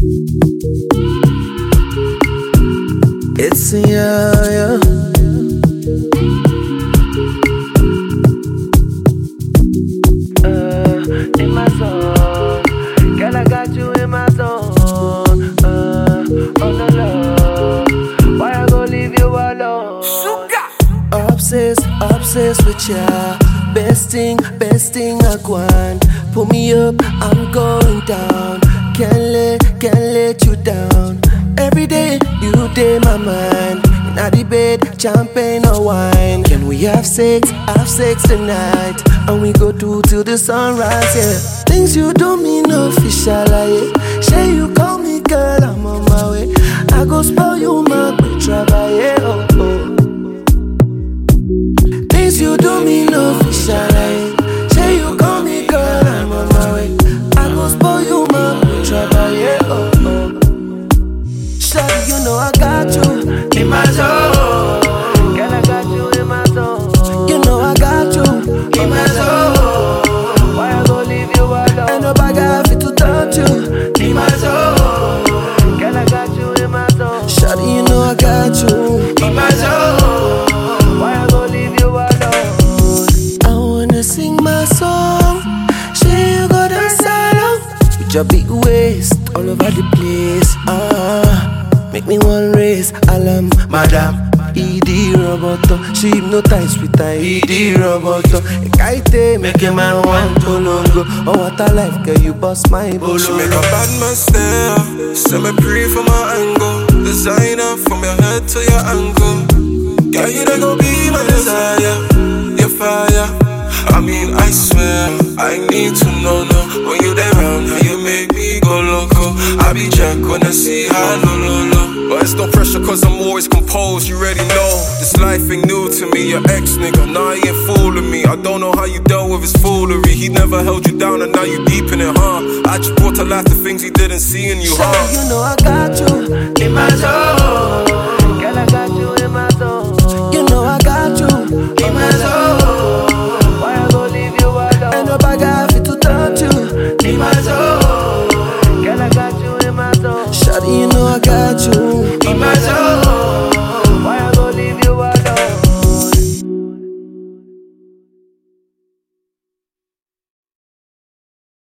It's yeah. In my zone, girl, I got you in my zone. On the low, why I go leave you alone? Obsessed with ya. Best thing I want. Pull me up, I'm going down. Can't let you down. Every day, you day my mind. In the bed, champagne or wine. Can we have sex tonight? And we go do till the sunrise, yeah. Things you don't mean official, yeah. Say you call me girl, I'm on my way. I go spoil you, my bitch, yeah, oh, oh. Things you don't mean official, yeah. Say you call me girl, I'm on my way. I go spoil you, my bitch, yeah, oh, oh. Shawty, you know I got you in my zone. Girl, I got you in my zone. You know I got you in my zone. Why I go leave you alone? Ain't nobody got fit to touch you in my zone. Girl, I got you in my zone. Shawty, you know I got you in my zone. Why I go leave you alone? I wanna sing my song. Say you go dance along with your big waist all over the place. Make me one race, alarm, madam. ED roboto, she hypnotize with a ED roboto. Kite make a man want to longo. Oh what a life, girl, you bust my bolo. She make a bad man stare. Set me free from my angle. Designer from your head to your ankle. Girl, you don't go be my desire. You're fire. I mean, I swear, I need to know, no. When you there around, how you make me go loco. I be jack when I see how low. But it's no pressure cause I'm always composed, you already know. This life ain't new to me, your ex nigga, now he ain't fooling me. I don't know how you dealt with his foolery. He never held you down and now you deep in it, huh? I just brought to life the things he didn't see in you, huh? You know I got you in my zone. Girl, I got you in my zone. You know I got you in my zone. Why I go leave you alone? Ain't nobody got fit to touch you in my zone. Girl, I got you in my zone. Shawty, you know I got you in my zone.